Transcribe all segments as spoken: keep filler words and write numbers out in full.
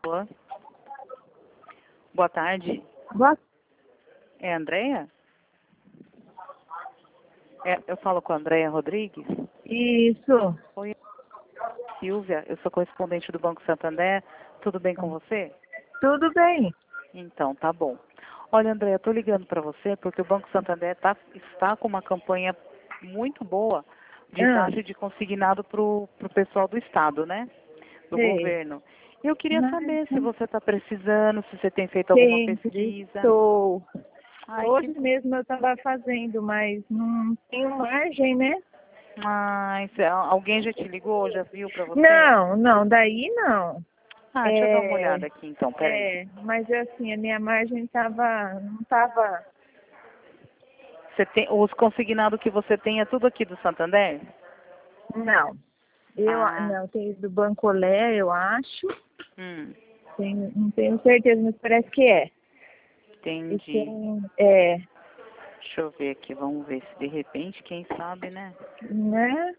Boa. Boa tarde. Boa... É a Andréia? É, eu falo com a Andréia Rodrigues? Isso. Oi, Silvia. Eu sou correspondente do Banco Santander. Tudo bem com você? Tudo bem. Então, tá bom. Olha, Andréia, eu tô ligando para você porque o Banco Santander tá, está com uma campanha muito boa de Ah, taxa de consignado para o pessoal do Estado, né? Do sei. governo. Eu queria Mas saber se você está precisando, se você tem feito alguma sempre pesquisa. estou. Ai, Hoje que... mesmo eu estava fazendo, mas não tenho margem, né? Ai, se- alguém já te ligou, já viu para você? Não, não, daí não. Ah, deixa eu dar uma É, olhada aqui então, peraí. é, mas assim, a minha margem tava, não estava. Você tem, os consignados que você tem é tudo aqui do Santander? Não. Eu a- Ah, não, tem do Bancolé, eu acho. hum, Tenho, não tenho certeza, mas parece que é. E entendi. tem, é, Deixa eu ver aqui, vamos ver se de repente, quem sabe, né? né?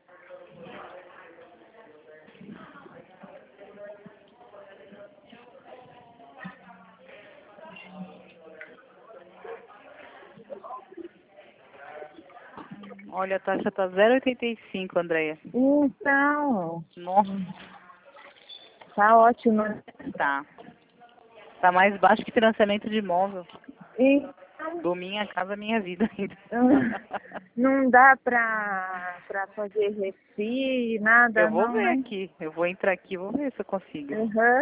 Olha, a taxa tá zero vírgula oitenta e cinco, Andréia. Então, Nossa, tá ótimo. tá. Tá mais baixo que financiamento de imóvel. Então, Do Minha Casa Minha Vida ainda. não dá pra, pra fazer refri, Eu nada vou não, ver né? aqui. Eu vou entrar aqui e vou ver se eu consigo. Aham.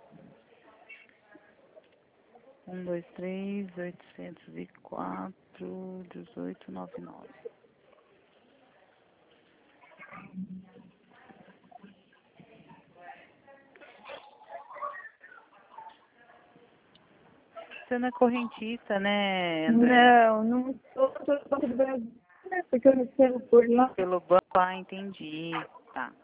Um, dois, três, oitocentos e quatro, dezoito, noventa e nove. Você não é correntista, né, Andréia? Não, não sou do Banco do Brasil, né? Porque eu recebo por lá. Pelo banco, ah, entendi. Tá.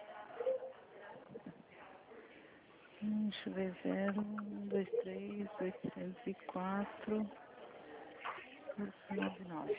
Hum, Deixa eu ver, zero, um, dois, três, oitocentos e quatro, noventa e nove.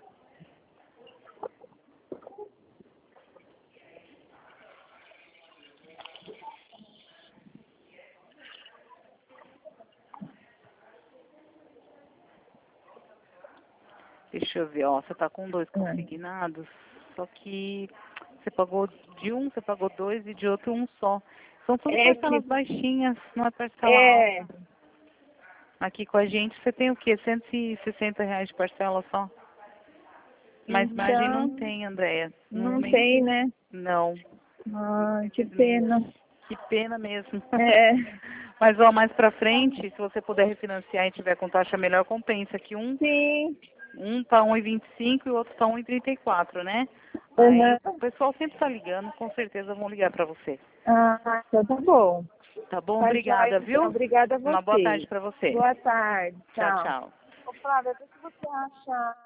Deixa eu ver, ó, você tá com dois consignados, só que você pagou de um, você pagou dois e de outro um só. São tudo É que parcelas baixinhas, não é parcela é, alta. Aqui com a gente você tem o quê? cento e sessenta reais de parcela só? Mas margem não então tem, Andréia. No não momento, tem, né? não. Ah, que Infelizmente. pena. Que pena mesmo. É, Mas ó, mais pra frente, se você puder refinanciar e tiver com taxa melhor, compensa que um, sim. um tá um e vinte e cinco e o outro tá um e trinta e quatro, né? Aí Aham. o pessoal sempre tá ligando, com certeza vão ligar pra você. Ah, então tá bom. Tá bom? Tá joia, Obrigada, então. viu? Obrigada a Uma boa você. tarde pra você. Boa tarde. Tchau, Tchau. tchau. Ô, Flávia, o que você acha?